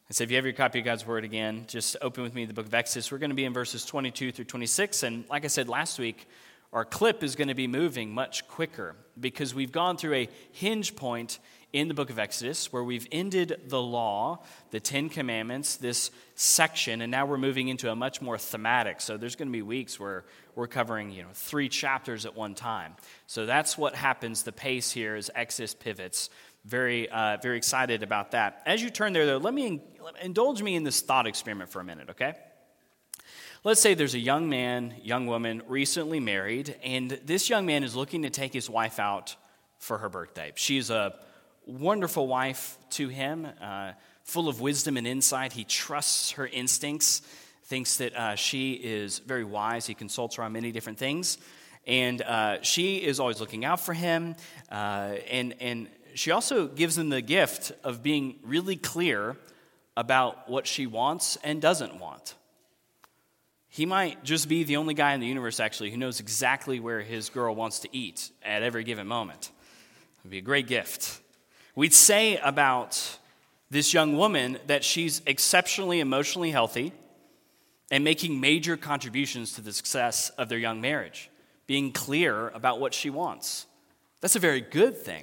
So if you have your copy of God's Word again, just open with me the book of Exodus. We're going to be in verses 22 through 26. And like I said last week, our clip is going to be moving much quicker because we've gone through a hinge point in the book of Exodus where we've ended the law, the Ten Commandments, this section, and now we're moving into a much more thematic. So there's going to be weeks where we're covering 3 chapters at one time. So that's what happens. The pace here is Exodus pivots. Very excited about that. As you turn there, though, indulge me in this thought experiment for a minute, okay? Let's say there's a young man, young woman, recently married, and this young man is looking to take his wife out for her birthday. She's a wonderful wife to him, full of wisdom and insight. He trusts her instincts, thinks that she is very wise. He consults her on many different things, and she is always looking out for him, and she also gives him the gift of being really clear about what she wants and doesn't want. He might just be the only guy in the universe, actually, who knows exactly where his girl wants to eat at every given moment. It would be a great gift. We'd say about this young woman that she's exceptionally emotionally healthy and making major contributions to the success of their young marriage, being clear about what she wants. That's a very good thing.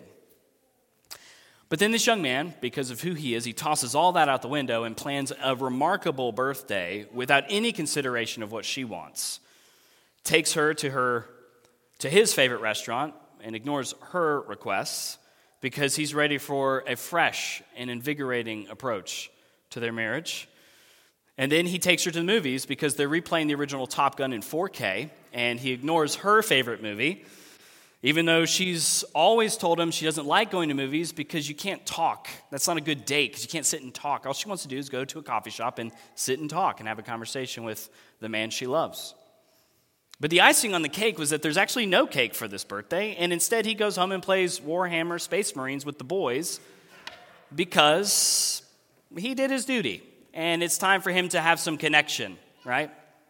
But then this young man, because of who he is, he tosses all that out the window and plans a remarkable birthday without any consideration of what she wants. Takes her to his favorite restaurant and ignores her requests because he's ready for a fresh and invigorating approach to their marriage. And then he takes her to the movies because they're replaying the original Top Gun in 4K, and he ignores her favorite movie, even though she's always told him she doesn't like going to movies because you can't talk. That's not a good date because you can't sit and talk. All she wants to do is go to a coffee shop and sit and talk and have a conversation with the man she loves. But the icing on the cake was that there's actually no cake for this birthday, and instead he goes home and plays Warhammer Space Marines with the boys because he did his duty, and it's time for him to have some connection, right?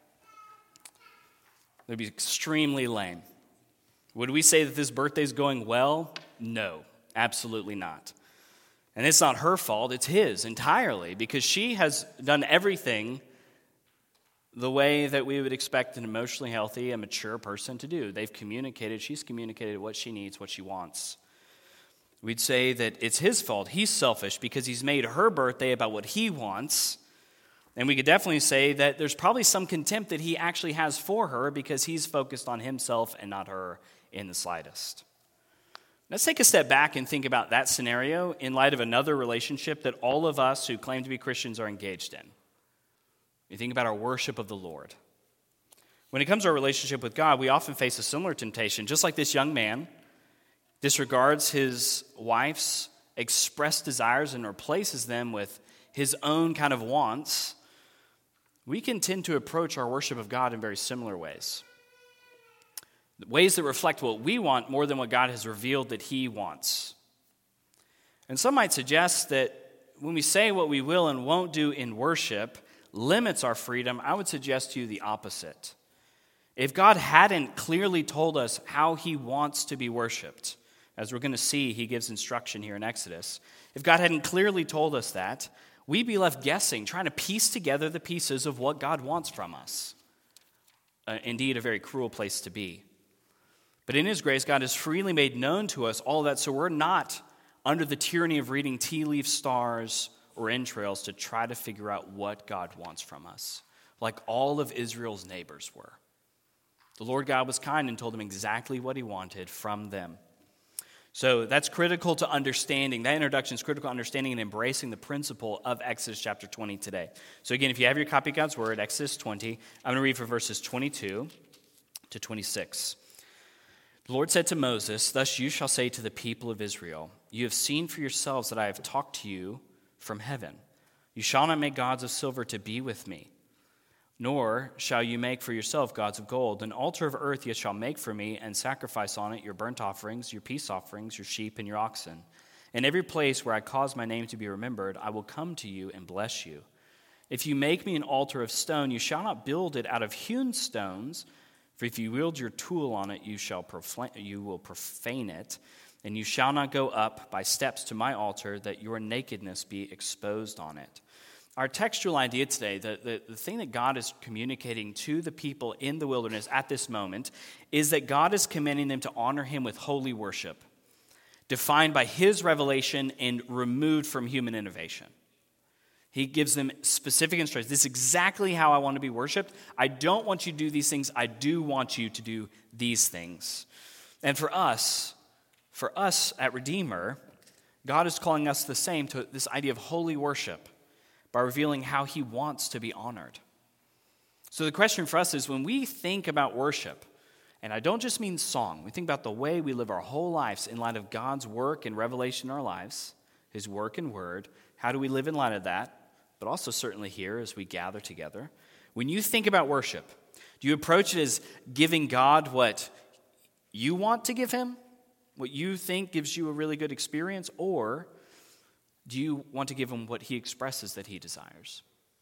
It would be extremely lame. Would we say that this birthday's going well? No, absolutely not. And it's not her fault, it's his entirely, because she has done everything the way that we would expect an emotionally healthy and mature person to do. She's communicated what she needs, what she wants. We'd say that it's his fault, he's selfish, because he's made her birthday about what he wants. And we could definitely say that there's probably some contempt that he actually has for her because he's focused on himself and not her in the slightest. Let's take a step back and think about that scenario in light of another relationship that all of us who claim to be Christians are engaged in. You think about our worship of the Lord. When it comes to our relationship with God, we often face a similar temptation. Just like this young man disregards his wife's expressed desires and replaces them with his own kind of wants, we can tend to approach our worship of God in very similar ways. Ways that reflect what we want more than what God has revealed that he wants. And some might suggest that when we say what we will and won't do in worship limits our freedom. I would suggest to you the opposite. If God hadn't clearly told us how he wants to be worshiped, as we're going to see, he gives instruction here in Exodus. If God hadn't clearly told us that, we'd be left guessing, trying to piece together the pieces of what God wants from us. Indeed, a very cruel place to be. But in his grace, God has freely made known to us all that, so we're not under the tyranny of reading tea leaf stars or entrails to try to figure out what God wants from us, like all of Israel's neighbors were. The Lord God was kind and told them exactly what he wanted from them. So that's critical to understanding. That introduction is critical to understanding and embracing the principle of Exodus chapter 20 today. So again, if you have your copy of God's Word, Exodus 20, I'm going to read from verses 22 to 26. The Lord said to Moses, "Thus you shall say to the people of Israel, you have seen for yourselves that I have talked to you from heaven. You shall not make gods of silver to be with me, nor shall you make for yourself gods of gold. An altar of earth you shall make for me, and sacrifice on it your burnt offerings, your peace offerings, your sheep, and your oxen. In every place where I cause my name to be remembered, I will come to you and bless you. If you make me an altar of stone, you shall not build it out of hewn stones, for if you wield your tool on it, you will profane it, and you shall not go up by steps to my altar, that your nakedness be exposed on it. Our textual idea today, the thing that God is communicating to the people in the wilderness at this moment, is that God is commanding them to honor him with holy worship, defined by his revelation and removed from human innovation. He gives them specific instructions. This is exactly how I want to be worshiped. I don't want you to do these things. I do want you to do these things. And for us at Redeemer, God is calling us the same to this idea of holy worship by revealing how he wants to be honored. So the question for us is, when we think about worship, and I don't just mean song, we think about the way we live our whole lives in light of God's work and revelation in our lives, his work and word, how do we live in light of that? But also certainly here as we gather together. When you think about worship, do you approach it as giving God what you want to give him? What you think gives you a really good experience? Or do you want to give him what he expresses that he desires?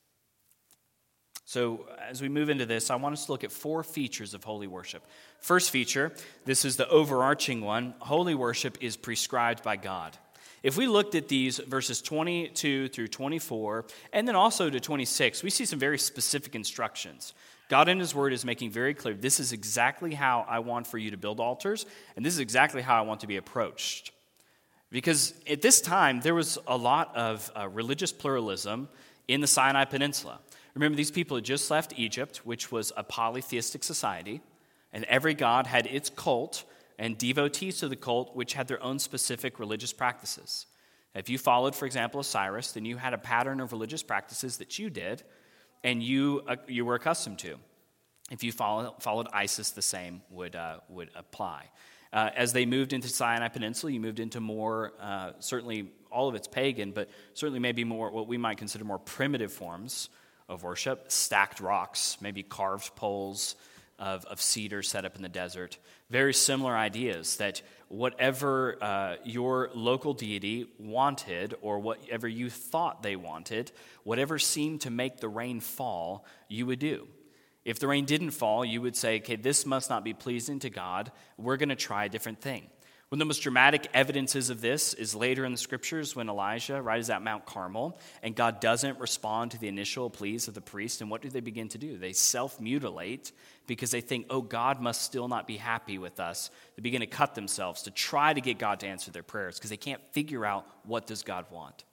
So as we move into this, I want us to look at 4 features of holy worship. First feature, this is the overarching one. Holy worship is prescribed by God. If we looked at these verses 22 through 24, and then also to 26, we see some very specific instructions. God in his word is making very clear, this is exactly how I want for you to build altars, and this is exactly how I want to be approached. Because at this time, there was a lot of religious pluralism in the Sinai Peninsula. Remember, these people had just left Egypt, which was a polytheistic society, and every god had its cult, and devotees to the cult, which had their own specific religious practices. If you followed, for example, Osiris, then you had a pattern of religious practices that you did, and you were accustomed to. If you followed Isis, the same would apply. As they moved into Sinai Peninsula, you moved into more, certainly all of it's pagan, but certainly maybe more what we might consider more primitive forms of worship, stacked rocks, maybe carved poles of cedar set up in the desert. Very similar ideas that whatever your local deity wanted or whatever you thought they wanted, whatever seemed to make the rain fall, you would do. If the rain didn't fall, you would say, okay, this must not be pleasing to God. We're going to try a different thing. One of the most dramatic evidences of this is later in the scriptures when Elijah is at Mount Carmel and God doesn't respond to the initial pleas of the priest. And what do they begin to do? They self-mutilate because they think, oh, God must still not be happy with us. They begin to cut themselves to try to get God to answer their prayers because they can't figure out what does God want.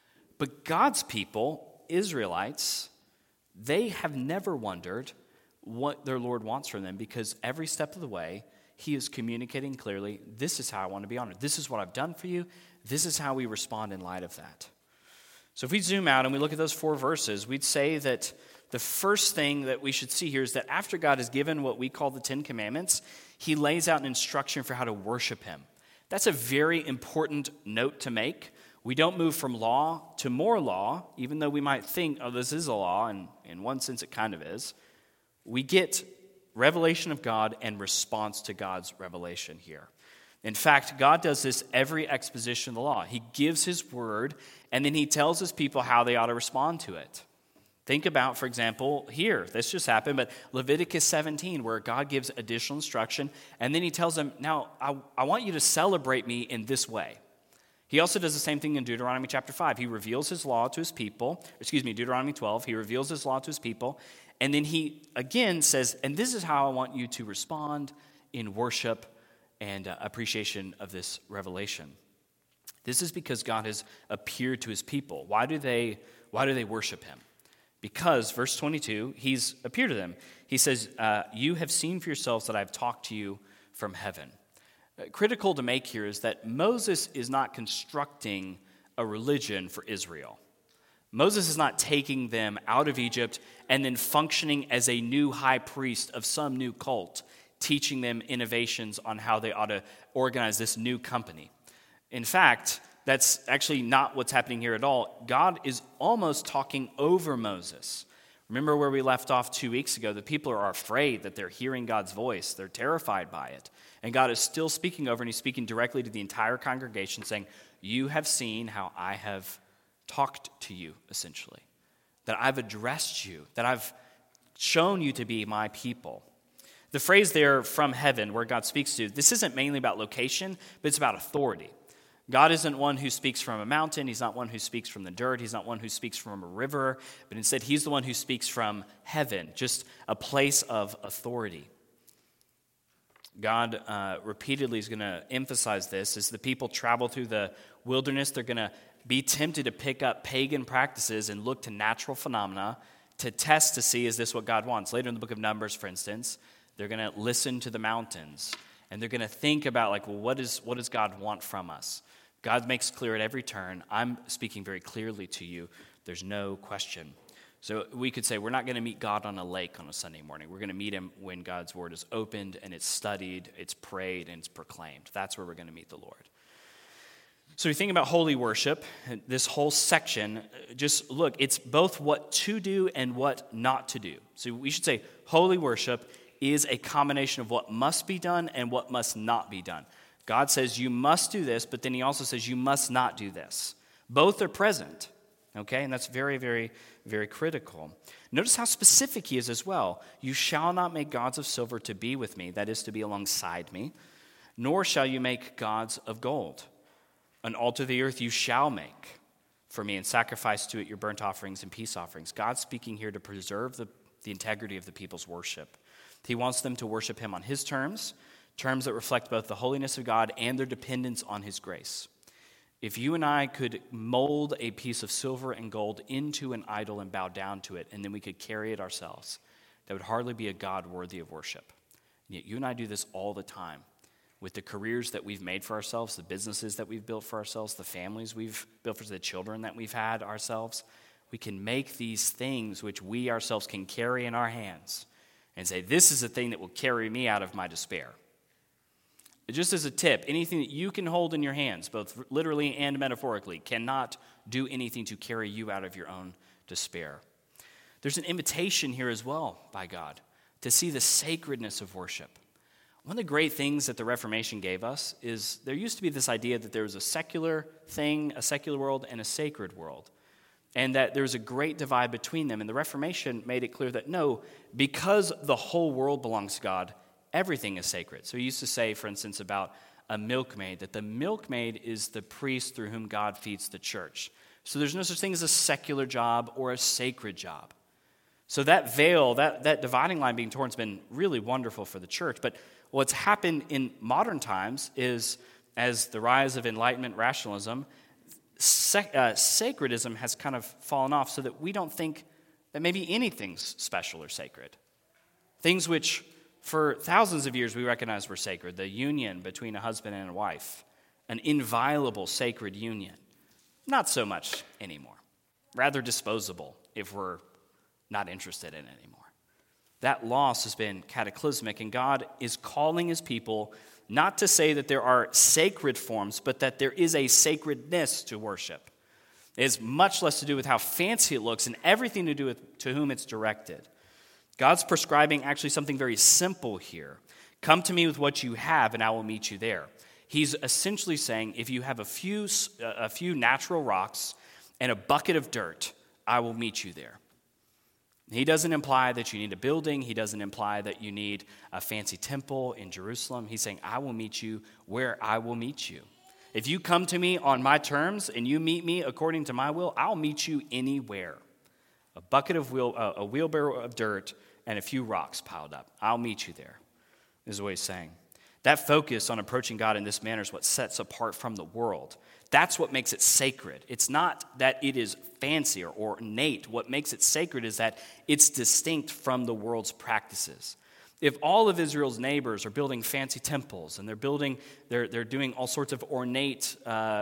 But God's people, Israelites, they have never wondered what their Lord wants from them because every step of the way, he is communicating clearly, this is how I want to be honored. This is what I've done for you. This is how we respond in light of that. So if we zoom out and we look at those 4 verses, we'd say that the first thing that we should see here is that after God has given what we call the 10 Commandments, he lays out an instruction for how to worship him. That's a very important note to make. We don't move from law to more law, even though we might think, oh, this is a law, and in one sense it kind of is. We get revelation of God and response to God's revelation here. In fact, God does this every exposition of the law. He gives his word, and then he tells his people how they ought to respond to it. Think about, for example, here, this just happened, but Leviticus 17, where God gives additional instruction, and then he tells them, now, I want you to celebrate me in this way. He also does the same thing in Deuteronomy chapter 5. He reveals his law to his people, Deuteronomy 12, he reveals his law to his people, and then he again says, and this is how I want you to respond in worship and appreciation of this revelation. This is because God has appeared to his people. Why do they worship him? Because, verse 22, he's appeared to them. He says, you have seen for yourselves that I've talked to you from heaven. Critical to make here is that Moses is not constructing a religion for Israel. Moses is not taking them out of Egypt and then functioning as a new high priest of some new cult, teaching them innovations on how they ought to organize this new company. In fact, that's actually not what's happening here at all. God is almost talking over Moses. Remember where we left off 2 weeks ago? The people are afraid that they're hearing God's voice. They're terrified by it. And God is still speaking over, and he's speaking directly to the entire congregation, saying, you have seen how I have talked to you, essentially. That I've addressed you. That I've shown you to be my people. The phrase there, from heaven, where God speaks to, this isn't mainly about location, but it's about authority. God isn't one who speaks from a mountain. He's not one who speaks from the dirt. He's not one who speaks from a river. But instead, he's the one who speaks from heaven, just a place of authority. God repeatedly is going to emphasize this. As the people travel through the wilderness, they're going to be tempted to pick up pagan practices and look to natural phenomena to test to see, is this what God wants? Later in the book of Numbers, for instance, they're going to listen to the mountains. And they're going to think about, like, well, what does God want from us? God makes clear at every turn, I'm speaking very clearly to you. There's no question. So we could say we're not going to meet God on a lake on a Sunday morning. We're going to meet him when God's word is opened and it's studied, it's prayed, and it's proclaimed. That's where we're going to meet the Lord. So we think about holy worship, this whole section, just look, it's both what to do and what not to do. So we should say holy worship is a combination of what must be done and what must not be done. God says you must do this, but then he also says you must not do this. Both are present, okay? And that's very, very, very critical. Notice how specific he is as well. You shall not make gods of silver to be with me, that is to be alongside me, nor shall you make gods of gold. An altar of the earth you shall make for me and sacrifice to it your burnt offerings and peace offerings. God's speaking here to preserve the integrity of the people's worship. He wants them to worship him on his terms that reflect both the holiness of God and their dependence on his grace. If you and I could mold a piece of silver and gold into an idol and bow down to it, and then we could carry it ourselves, that would hardly be a God worthy of worship. And yet you and I do this all the time with the careers that we've made for ourselves, the businesses that we've built for ourselves, the families we've built for the children that we've had ourselves. We can make these things which we ourselves can carry in our hands and say, this is the thing that will carry me out of my despair. Just as a tip, anything that you can hold in your hands, both literally and metaphorically, cannot do anything to carry you out of your own despair. There's an invitation here as well by God to see the sacredness of worship. One of the great things that the Reformation gave us is there used to be this idea that there was a secular thing, a secular world, and a sacred world, and that there was a great divide between them. And the Reformation made it clear that no, because the whole world belongs to God, everything is sacred. So he used to say, for instance, about a milkmaid, that the milkmaid is the priest through whom God feeds the church. So there's no such thing as a secular job or a sacred job. So that veil, that dividing line being torn has been really wonderful for the church. But what's happened in modern times is, as the rise of Enlightenment rationalism, sacredism has kind of fallen off so that we don't think that maybe anything's special or sacred. Things which for thousands of years we recognized were sacred, the union between a husband and a wife, an inviolable sacred union, not so much anymore. Rather disposable if we're not interested in it anymore. That loss has been cataclysmic, and God is calling his people not to say that there are sacred forms, but that there is a sacredness to worship. It has much less to do with how fancy it looks and everything to do with to whom it's directed. God's prescribing actually something very simple here. Come to me with what you have, and I will meet you there. He's essentially saying, if you have a few natural rocks and a bucket of dirt, I will meet you there. He doesn't imply that you need a building. He doesn't imply that you need a fancy temple in Jerusalem. He's saying, I will meet you where I will meet you. If you come to me on my terms and you meet me according to my will, I'll meet you anywhere. A bucket of a wheelbarrow of dirt and a few rocks piled up. I'll meet you there, is what he's saying. That focus on approaching God in this manner is what sets apart from the world. That's what makes it sacred. It's not that it is fancy or ornate. What makes it sacred is that it's distinct from the world's practices. If all of Israel's neighbors are building fancy temples and they're doing all sorts of ornate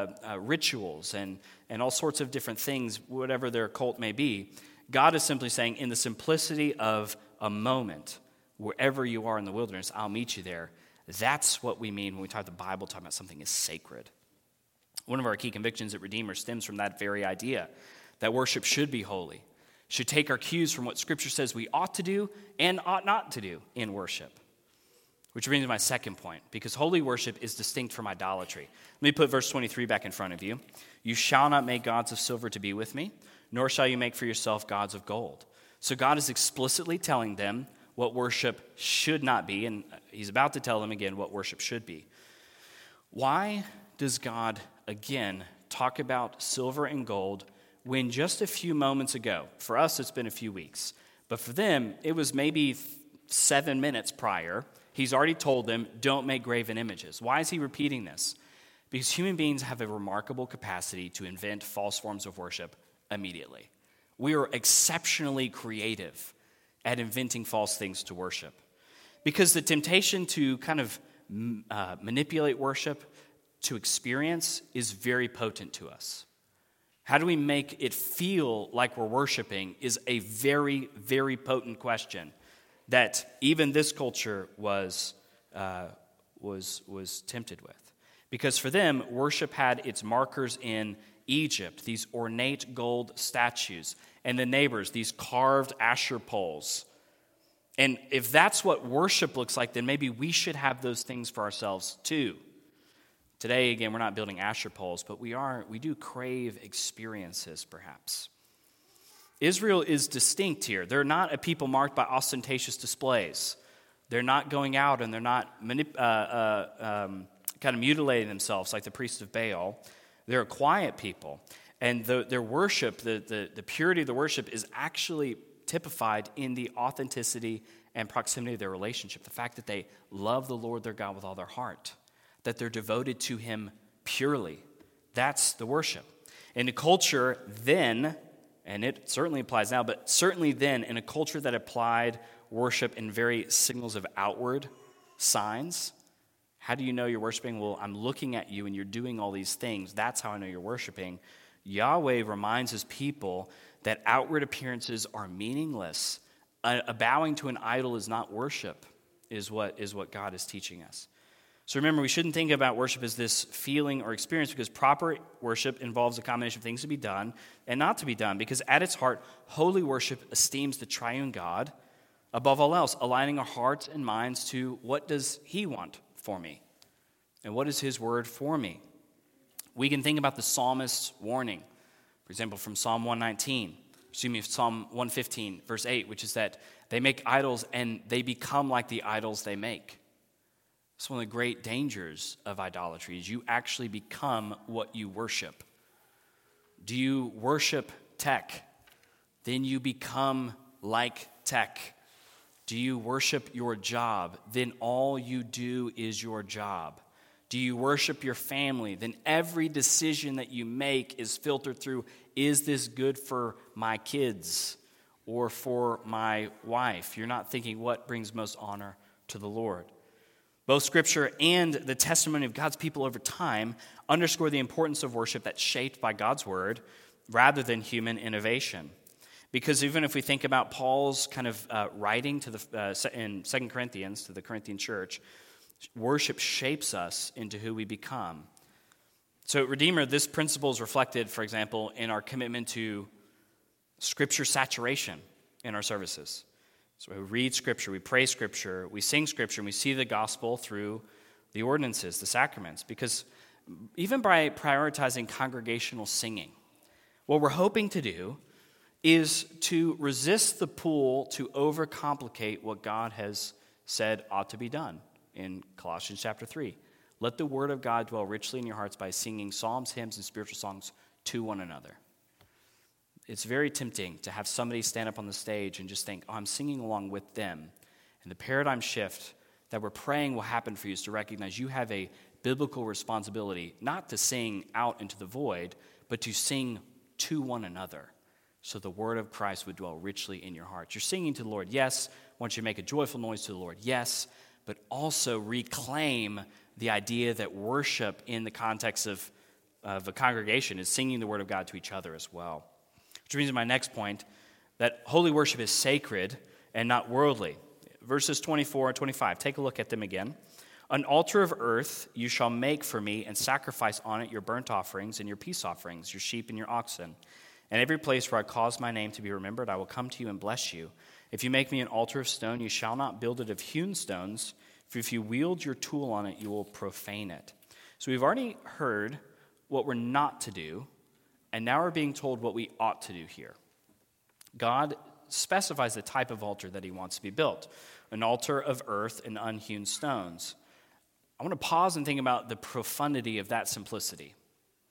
rituals and all sorts of different things, whatever their cult may be, God is simply saying, in the simplicity of a moment, wherever you are in the wilderness, I'll meet you there. That's what we mean when we talk the Bible, talking about something is sacred. One of our key convictions at Redeemer stems from that very idea, that worship should be holy, should take our cues from what Scripture says we ought to do and ought not to do in worship. Which brings me to my second point, because holy worship is distinct from idolatry. Let me put verse 23 back in front of you. You shall not make gods of silver to be with me, nor shall you make for yourself gods of gold. So God is explicitly telling them what worship should not be, and he's about to tell them again what worship should be. Why does God again, talk about silver and gold when just a few moments ago, for us it's been a few weeks, but for them it was maybe 7 minutes prior, he's already told them, don't make graven images. Why is he repeating this? Because human beings have a remarkable capacity to invent false forms of worship immediately. We are exceptionally creative at inventing false things to worship. Because the temptation to kind of manipulate worship to experience is very potent to us. How do we make it feel like we're worshiping is a very, very potent question that even this culture was tempted with. Because for them, worship had its markers in Egypt, these ornate gold statues, and the neighbors, these carved Asher poles. And if that's what worship looks like, then maybe we should have those things for ourselves too. Today, again, we're not building Asher poles, but we do crave experiences, perhaps. Israel is distinct here. They're not a people marked by ostentatious displays. They're not going out and they're not kind of mutilating themselves like the priests of Baal. They're a quiet people. And their worship, the purity of the worship is actually typified in the authenticity and proximity of their relationship. The fact that they love the Lord their God with all their heart. That they're devoted to him purely. That's the worship. In a culture then, and it certainly applies now, but certainly then, in a culture that applied worship in very signals of outward signs, how do you know you're worshiping? Well, I'm looking at you and you're doing all these things. That's how I know you're worshiping. Yahweh reminds his people that outward appearances are meaningless. A bowing to an idol is not worship, is what God is teaching us. So remember, we shouldn't think about worship as this feeling or experience, because proper worship involves a combination of things to be done and not to be done, because at its heart, holy worship esteems the triune God above all else, aligning our hearts and minds to what does he want for me and what is his word for me. We can think about the psalmist's warning, for example, from Psalm 115, verse 8, which is that they make idols and they become like the idols they make. It's one of the great dangers of idolatry is you actually become what you worship. Do you worship tech? Then you become like tech. Do you worship your job? Then all you do is your job. Do you worship your family? Then every decision that you make is filtered through, is this good for my kids or for my wife? You're not thinking what brings most honor to the Lord. Both Scripture and the testimony of God's people over time underscore the importance of worship that's shaped by God's word rather than human innovation. Because even if we think about Paul's kind of writing to in 2 Corinthians to the Corinthian church, worship shapes us into who we become. So at Redeemer, this principle is reflected, for example, in our commitment to Scripture saturation in our services. So we read Scripture, we pray Scripture, we sing Scripture, and we see the gospel through the ordinances, the sacraments. Because even by prioritizing congregational singing, what we're hoping to do is to resist the pull to overcomplicate what God has said ought to be done in Colossians chapter 3. Let the word of God dwell richly in your hearts by singing psalms, hymns, and spiritual songs to one another. It's very tempting to have somebody stand up on the stage and just think, oh, I'm singing along with them. And the paradigm shift that we're praying will happen for you is to recognize you have a biblical responsibility not to sing out into the void, but to sing to one another so the word of Christ would dwell richly in your hearts. You're singing to the Lord, yes. I want you to make a joyful noise to the Lord, yes. But also reclaim the idea that worship in the context of a congregation is singing the word of God to each other as well. Which brings me to my next point, that holy worship is sacred and not worldly. Verses 24 and 25, take a look at them again. An altar of earth you shall make for me and sacrifice on it your burnt offerings and your peace offerings, your sheep and your oxen. And every place where I cause my name to be remembered, I will come to you and bless you. If you make me an altar of stone, you shall not build it of hewn stones, for if you wield your tool on it, you will profane it. So we've already heard what we're not to do, and now we're being told what we ought to do here. God specifies the type of altar that he wants to be built, an altar of earth and unhewn stones. I want to pause and think about the profundity of that simplicity.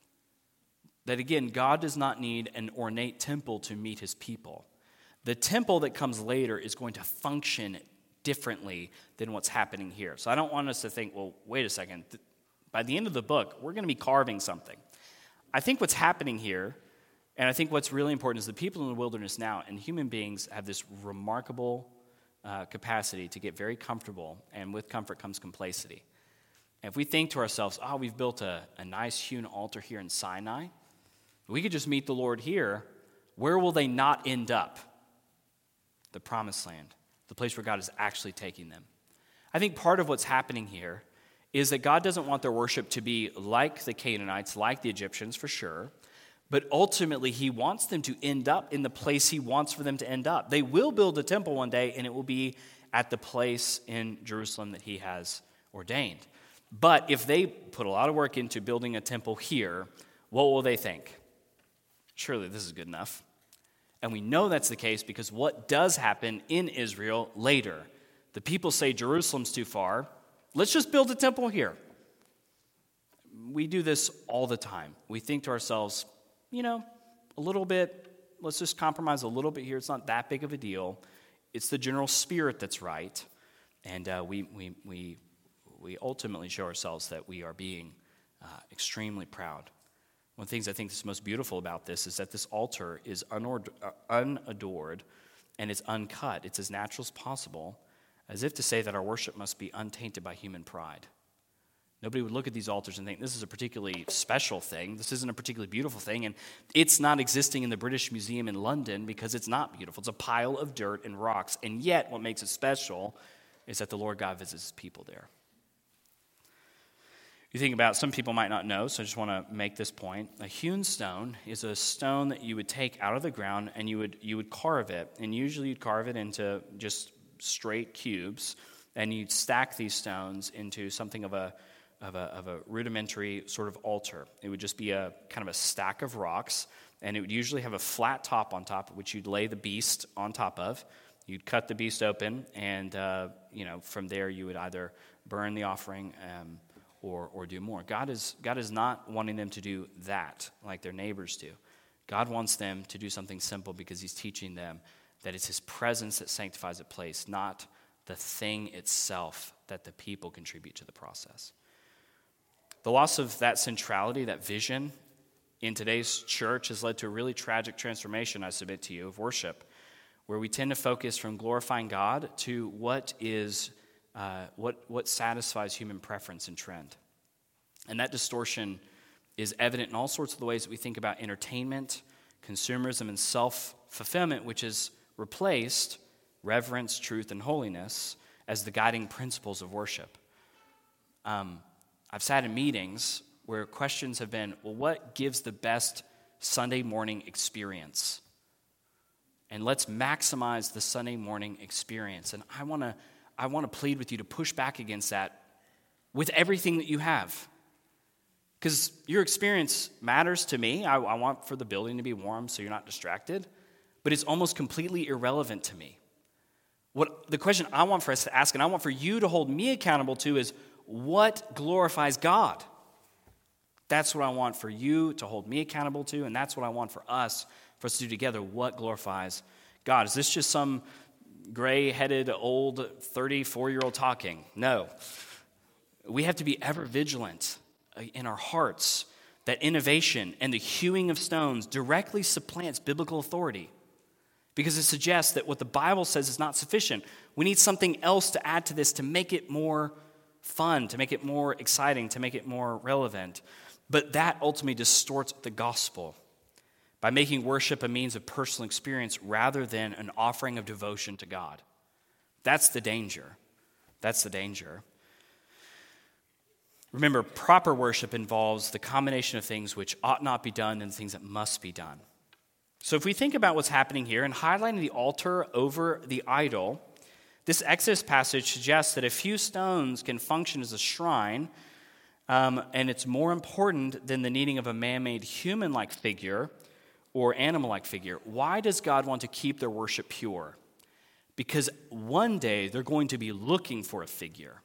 that again, God does not need an ornate temple to meet his people. The temple that comes later is going to function differently than what's happening here. So I don't want us to think, well, wait a second. By the end of the book, we're going to be carving something. I think what's happening here, and I think what's really important, is the people in the wilderness now and human beings have this remarkable capacity to get very comfortable, and with comfort comes complacency. And if we think to ourselves, we've built a nice hewn altar here in Sinai, we could just meet the Lord here, where will they not end up? The promised land, the place where God is actually taking them. I think part of what's happening here is that God doesn't want their worship to be like the Canaanites, like the Egyptians, for sure, but ultimately he wants them to end up in the place he wants for them to end up. They will build a temple one day, and it will be at the place in Jerusalem that he has ordained. But if they put a lot of work into building a temple here, what will they think? Surely this is good enough. And we know that's the case because what does happen in Israel later? The people say Jerusalem's too far. Let's just build a temple here. We do this all the time. We think to ourselves, a little bit, let's just compromise a little bit here. It's not that big of a deal. It's the general spirit that's right. And we ultimately show ourselves that we are being extremely proud. One of the things I think is most beautiful about this is that this altar is unadored and it's uncut. It's as natural as possible, as if to say that our worship must be untainted by human pride. Nobody would look at these altars and think, this is a particularly special thing. This isn't a particularly beautiful thing. And it's not existing in the British Museum in London because it's not beautiful. It's a pile of dirt and rocks. And yet, what makes it special is that the Lord God visits his people there. You think about, some people might not know, so I just want to make this point. A hewn stone is a stone that you would take out of the ground and you would carve it. And usually you'd carve it into just straight cubes. And you'd stack these stones into something of a rudimentary sort of altar. It would just be a kind of a stack of rocks, and it would usually have a flat top on top, which you'd lay the beast on top of. You'd cut the beast open, and from there you would either burn the offering or do more. God is not wanting them to do that like their neighbors do. God wants them to do something simple because he's teaching them that it's his presence that sanctifies a place, not the thing itself that the people contribute to the process. The loss of that centrality, that vision in today's church has led to a really tragic transformation, I submit to you, of worship, where we tend to focus from glorifying God to what satisfies human preference and trend. And that distortion is evident in all sorts of the ways that we think about entertainment, consumerism, and self-fulfillment, which has replaced reverence, truth, and holiness as the guiding principles of worship. I've sat in meetings where questions have been, well, what gives the best Sunday morning experience? And let's maximize the Sunday morning experience. And I want to plead with you to push back against that with everything that you have. Because your experience matters to me. I want for the building to be warm so you're not distracted. But it's almost completely irrelevant to me. What the question I want for us to ask, and I want for you to hold me accountable to, is what glorifies God? That's what I want for you to hold me accountable to, and that's what I want for us to do together. What glorifies God? Is this just some gray-headed, old, 34-year-old talking? No. We have to be ever vigilant in our hearts that innovation and the hewing of stones directly supplants biblical authority, because it suggests that what the Bible says is not sufficient. We need something else to add to this to make it more fun, to make it more exciting, to make it more relevant. But that ultimately distorts the gospel by making worship a means of personal experience rather than an offering of devotion to God. That's the danger. That's the danger. Remember, proper worship involves the combination of things which ought not be done and things that must be done. So if we think about what's happening here and highlighting the altar over the idol, this Exodus passage suggests that a few stones can function as a shrine, and it's more important than the needing of a man-made human-like figure or animal-like figure. Why does God want to keep their worship pure? Because one day they're going to be looking for a figure.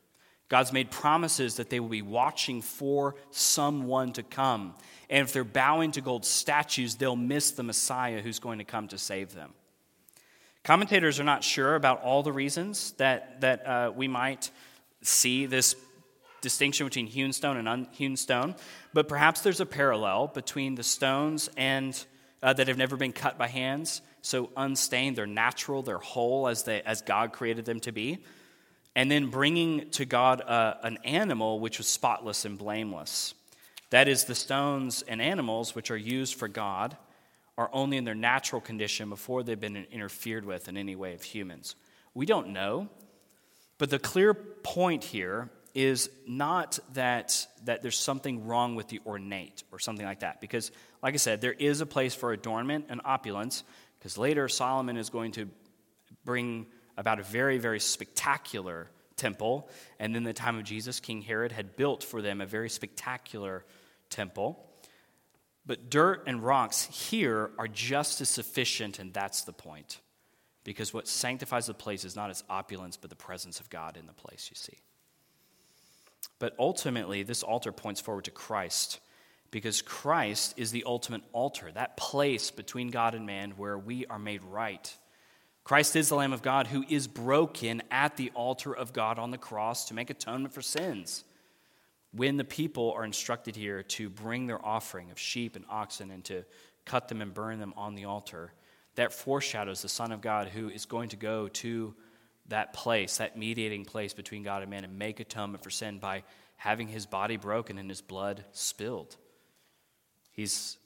God's made promises that they will be watching for someone to come. And if they're bowing to gold statues, they'll miss the Messiah who's going to come to save them. Commentators are not sure about all the reasons that we might see this distinction between hewn stone and unhewn stone, but perhaps there's a parallel between the stones and that have never been cut by hands, so unstained, they're natural, they're whole as God created them to be, and then bringing to God an animal which was spotless and blameless. That is, the stones and animals which are used for God are only in their natural condition before they've been interfered with in any way of humans. We don't know, but the clear point here is not that there's something wrong with the ornate or something like that, because, like I said, there is a place for adornment and opulence, because later Solomon is going to bring about a very, very spectacular temple, and in the time of Jesus, King Herod had built for them a very spectacular temple. But dirt and rocks here are just as sufficient, and that's the point. Because what sanctifies the place is not its opulence, but the presence of God in the place, you see. But ultimately, this altar points forward to Christ, because Christ is the ultimate altar, that place between God and man where we are made right. Christ is the Lamb of God who is broken at the altar of God on the cross to make atonement for sins. When the people are instructed here to bring their offering of sheep and oxen and to cut them and burn them on the altar, that foreshadows the Son of God who is going to go to that place, that mediating place between God and man, and make atonement for sin by having his body broken and his blood spilled. He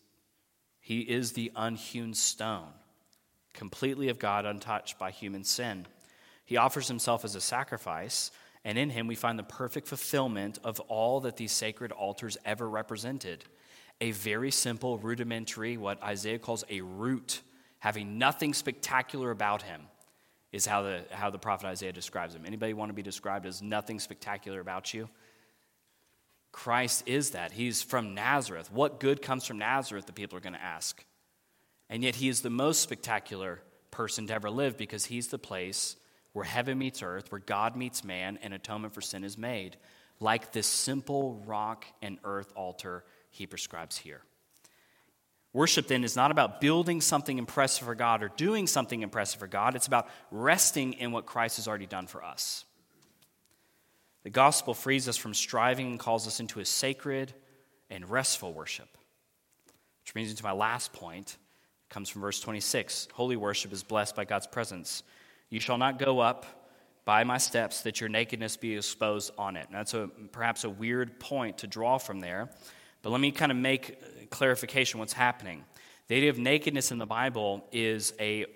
is the unhewn stone, completely of God, untouched by human sin. He offers himself as a sacrifice, and in him we find the perfect fulfillment of all that these sacred altars ever represented. A very simple, rudimentary, what Isaiah calls a root, having nothing spectacular about him, is how the prophet Isaiah describes him. Anybody want to be described as nothing spectacular about you? Christ is that. He's from Nazareth. What good comes from Nazareth, the people are going to ask. And yet he is the most spectacular person to ever live, because he's the place where heaven meets earth, where God meets man, and atonement for sin is made, like this simple rock and earth altar he prescribes here. Worship, then, is not about building something impressive for God or doing something impressive for God. It's about resting in what Christ has already done for us. The gospel frees us from striving and calls us into a sacred and restful worship. Which brings me to my last point. It comes from verse 26. Holy worship is blessed by God's presence. You shall not go up by my steps, that your nakedness be exposed on it. Now, that's perhaps a weird point to draw from there, but let me kind of make clarification what's happening. The idea of nakedness in the Bible is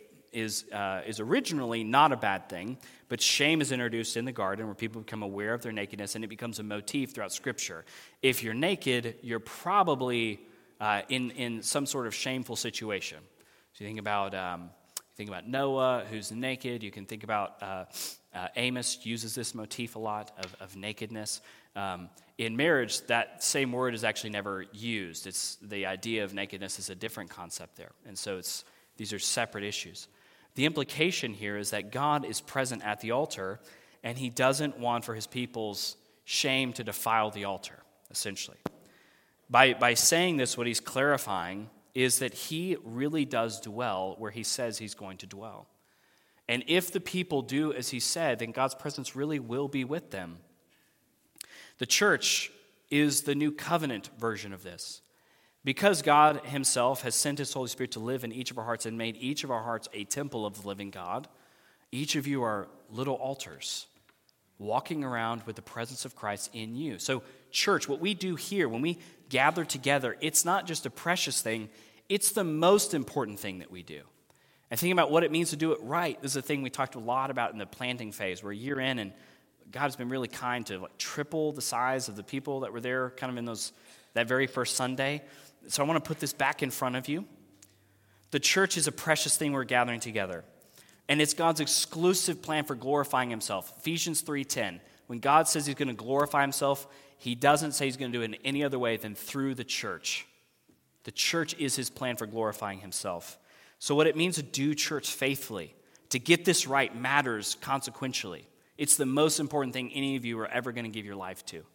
originally not a bad thing, but shame is introduced in the garden where people become aware of their nakedness, and it becomes a motif throughout Scripture. If you're naked, you're probably in some sort of shameful situation. So you think about Noah, who's naked. You can think about Amos uses this motif a lot of nakedness. In marriage, that same word is actually never used. It's the idea of nakedness is a different concept there. And so these are separate issues. The implication here is that God is present at the altar, and he doesn't want for his people's shame to defile the altar, essentially. By saying this, what he's clarifying is that he really does dwell where he says he's going to dwell. And if the people do as he said, then God's presence really will be with them. The church is the new covenant version of this. Because God himself has sent his Holy Spirit to live in each of our hearts and made each of our hearts a temple of the living God, each of you are little altars walking around with the presence of Christ in you. So, church, what we do here, when we gather together, it's not just a precious thing, it's the most important thing that we do. And thinking about what it means to do it right, this is a thing we talked a lot about in the planting phase. We're a year in, and God's been really kind to triple the size of the people that were there kind of in that very first Sunday. So I want to put this back in front of you. The church is a precious thing we're gathering together. And it's God's exclusive plan for glorifying himself. Ephesians 3:10. When God says he's going to glorify himself, he doesn't say he's going to do it in any other way than through the church. The church is his plan for glorifying himself. So what it means to do church faithfully, to get this right, matters consequentially. It's the most important thing any of you are ever going to give your life to.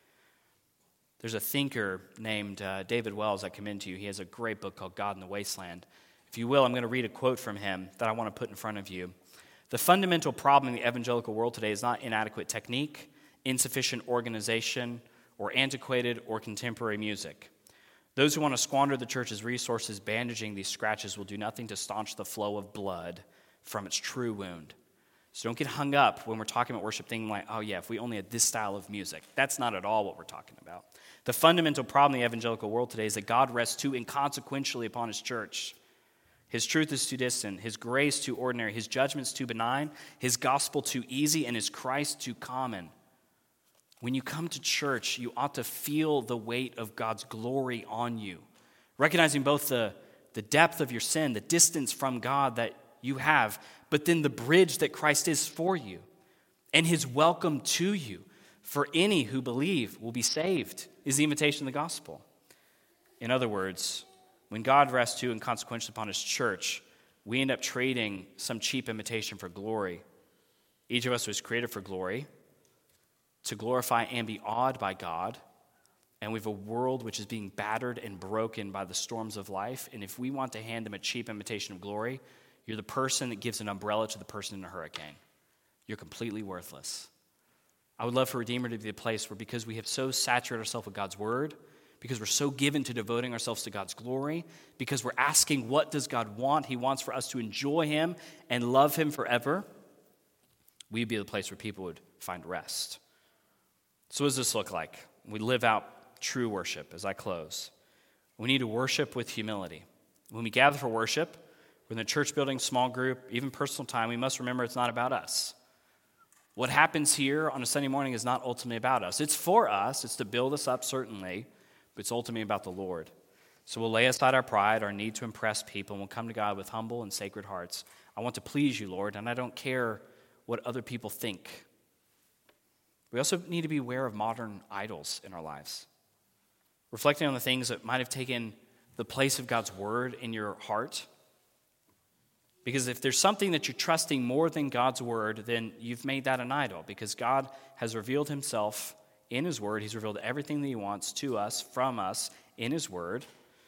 There's a thinker named David Wells I commend to you. He has a great book called God in the Wasteland. If you will, I'm going to read a quote from him that I want to put in front of you. The fundamental problem in the evangelical world today is not inadequate technique, insufficient organization, or antiquated or contemporary music. Those who want to squander the church's resources bandaging these scratches will do nothing to staunch the flow of blood from its true wound. So don't get hung up when we're talking about worship thinking like, oh yeah, if we only had this style of music. That's not at all what we're talking about. The fundamental problem in the evangelical world today is that God rests too inconsequentially upon his church. His truth is too distant, his grace too ordinary, his judgments too benign, his gospel too easy, and his Christ too common. When you come to church, you ought to feel the weight of God's glory on you, recognizing both the depth of your sin, the distance from God that you have, but then the bridge that Christ is for you, and his welcome to you. For any who believe will be saved is the invitation of the gospel. In other words, when God rests too inconsequential upon his church, we end up trading some cheap imitation for glory. Each of us was created for glory, to glorify and be awed by God, and we have a world which is being battered and broken by the storms of life, and if we want to hand them a cheap imitation of glory, you're the person that gives an umbrella to the person in a hurricane. You're completely worthless. I would love for Redeemer to be a place where, because we have so saturated ourselves with God's word, because we're so given to devoting ourselves to God's glory, because we're asking what does God want, he wants for us to enjoy him and love him forever, we'd be the place where people would find rest. So what does this look like? We live out true worship as I close. We need to worship with humility. When we gather for worship, whether in the church building, small group, even personal time, we must remember it's not about us. What happens here on a Sunday morning is not ultimately about us. It's for us. It's to build us up, certainly, but it's ultimately about the Lord. So we'll lay aside our pride, our need to impress people, and we'll come to God with humble and sacred hearts. I want to please you, Lord, and I don't care what other people think. We also need to be aware of modern idols in our lives, reflecting on the things that might have taken the place of God's word in your heart. Because if there's something that you're trusting more than God's word, then you've made that an idol, because God has revealed himself in his word. He's revealed everything that he wants to us, from us, in his word.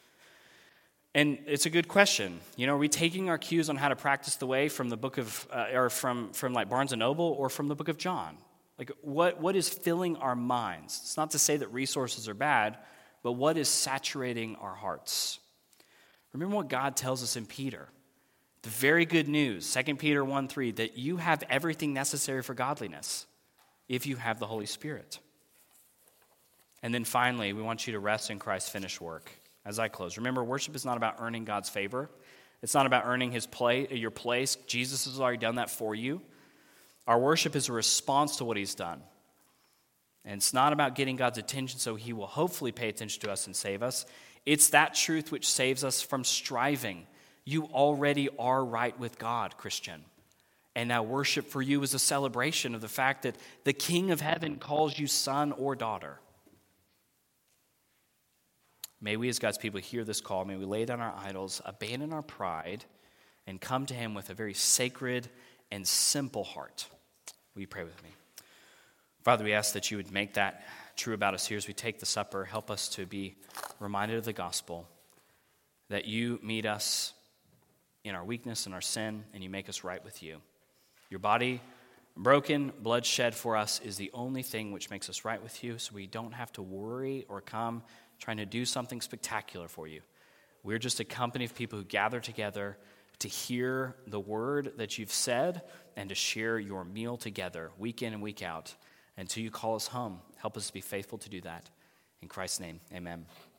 And it's a good question. Are we taking our cues on how to practice the way from the book of, or from like Barnes & Noble, or from the book of John? Like, what is filling our minds? It's not to say that resources are bad, but what is saturating our hearts? Remember what God tells us in Peter. The very good news, 2 Peter 1:3, that you have everything necessary for godliness if you have the Holy Spirit. And then finally, we want you to rest in Christ's finished work. As I close, remember, worship is not about earning God's favor. It's not about earning your place. Jesus has already done that for you. Our worship is a response to what he's done. And it's not about getting God's attention so he will hopefully pay attention to us and save us. It's that truth which saves us from striving. You already are right with God, Christian. And now worship for you is a celebration of the fact that the King of Heaven calls you son or daughter. May we as God's people hear this call. May we lay down our idols, abandon our pride, and come to him with a very sacred and simple heart. Will you pray with me? Father, we ask that you would make that true about us here as we take the supper. Help us to be reminded of the gospel, that you meet us in our weakness and our sin, and you make us right with you. Your body broken, blood shed for us is the only thing which makes us right with you, so we don't have to worry or come trying to do something spectacular for you. We're just a company of people who gather together to hear the word that you've said and to share your meal together week in and week out until you call us home. Help us to be faithful to do that. In Christ's name, amen.